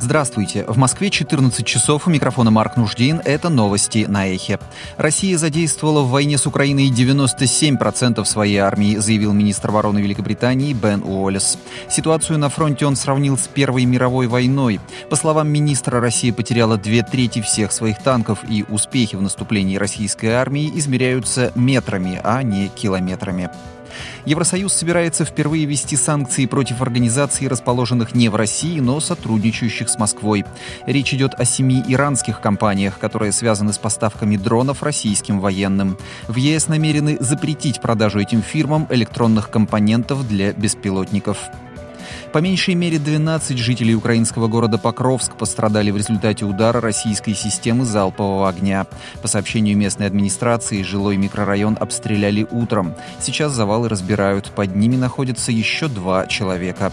Здравствуйте. В Москве 14 часов. У микрофона Марк Нуждин. Это новости на Эхе. Россия задействовала в войне с Украиной 97% своей армии, заявил министр обороны Великобритании Бен Уоллес. Ситуацию на фронте он сравнил с Первой мировой войной. По словам министра, Россия потеряла 2/3 всех своих танков, и успехи в наступлении российской армии измеряются метрами, а не километрами. Евросоюз собирается впервые ввести санкции против организаций, расположенных не в России, но сотрудничающих с Москвой. Речь идет о 7 иранских компаниях, которые связаны с поставками дронов российским военным. В ЕС намерены запретить продажу этим фирмам электронных компонентов для беспилотников. По меньшей мере 12 жителей украинского города Покровск пострадали в результате удара российской системы залпового огня. По сообщению местной администрации, жилой микрорайон обстреляли утром. Сейчас завалы разбирают. Под ними находятся еще 2 человека.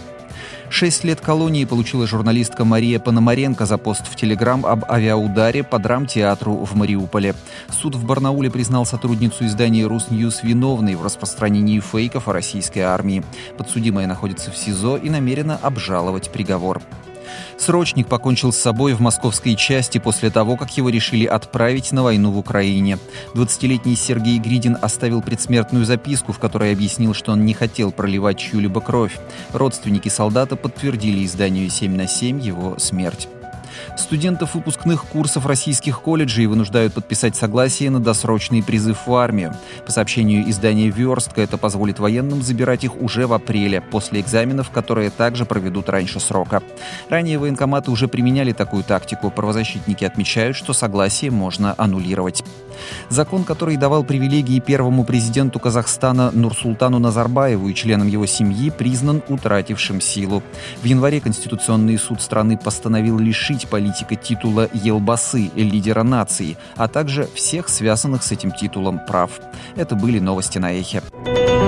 6 лет колонии получила журналистка Мария Пономаренко за пост в Телеграм об авиаударе по драмтеатру в Мариуполе. Суд в Барнауле признал сотрудницу издания «Русньюз» виновной в распространении фейков о российской армии. Подсудимая находится в СИЗО и намерена обжаловать приговор. Срочник покончил с собой в московской части после того, как его решили отправить на войну в Украине. 20-летний Сергей Гридин оставил предсмертную записку, в которой объяснил, что он не хотел проливать чью-либо кровь. Родственники солдата подтвердили изданию «7/7» его смерть. Студентов выпускных курсов российских колледжей вынуждают подписать согласие на досрочный призыв в армию. По сообщению издания «Верстка», это позволит военным забирать их уже в апреле, после экзаменов, которые также проведут раньше срока. Ранее военкоматы уже применяли такую тактику. Правозащитники отмечают, что согласие можно аннулировать. Закон, который давал привилегии первому президенту Казахстана Нурсултану Назарбаеву и членам его семьи, признан утратившим силу. В январе Конституционный суд страны постановил лишить политика титула Елбасы, лидера нации, а также всех связанных с этим титулом прав. Это были новости на Эхе.